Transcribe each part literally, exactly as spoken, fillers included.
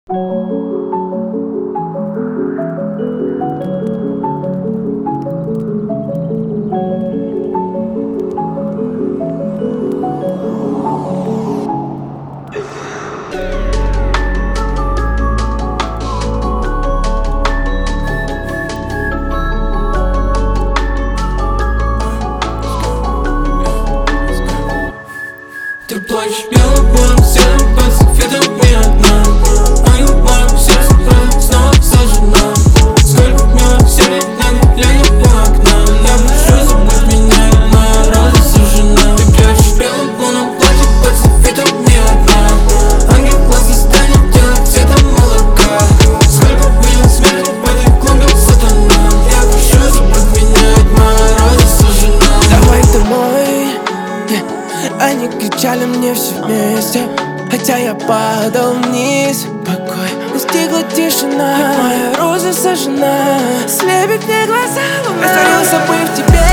Ты плачешь белым светом под светами одна, а я в моем сердце правда снова сожжена. Сколько милых серий на глядя у окна. Я прошу, забудь меня, ведь моя роза сожжена. Ты прячешь белым лунным платье под светами одна, ангел глаз не станет делать цветом молока. Сколько милых смерти в этой клумбе сатана. Я прошу, забудь меня, ведь моя роза сожжена. Давай домой, yeah. Они кричали мне все вместе, хотя я падал вниз. Покой, настигла тишина, ведь моя роза сожжена. Слепит мне глаза луна, растворился бы в тебе.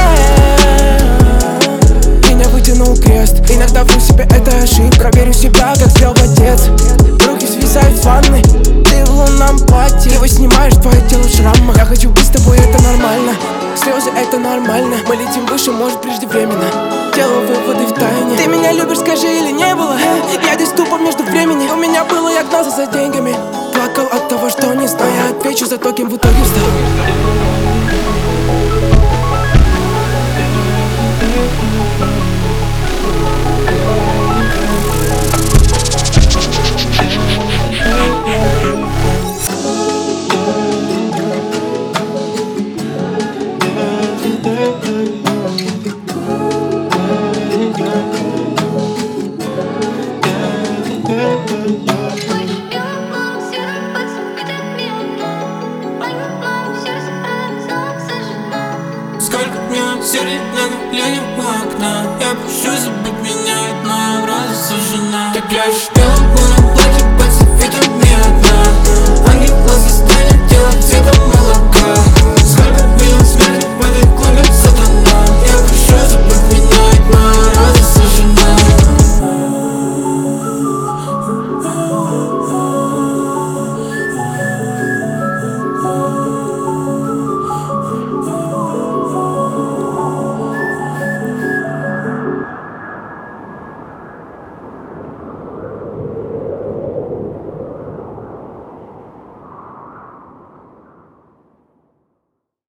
Меня вытянул крест, иногда вру себе, это ошибка. Верю в себя, как сделал отец. Руки свисают с ванны, ты в лунном платье. Его снимаешь, твое тело в шрамах. Я хочу быть с тобой, это нормально. Слезы, это нормально. Мы летим выше, может преждевременно. Делаю выводы в тайне. Ты меня любишь, скажи, или не было? Я здесь тупо между времени. У меня было, я гнался за деньгами. Плакал от того, что не знаю. Я отвечу за то, кем в итоге стал. Сколько милых серий на глядя у окна. Я прошу, забудь меня, ведь моя роза сожжена. Ты пляшешь